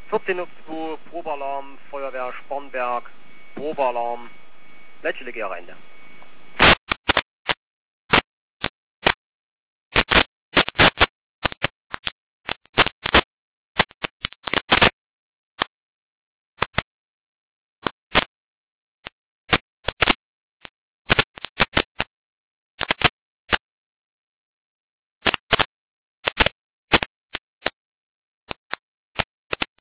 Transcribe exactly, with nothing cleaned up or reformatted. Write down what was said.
vierzehn Uhr zwei, Probealarm, Feuerwehr Spornberg, Probealarm. Welche liege rein da?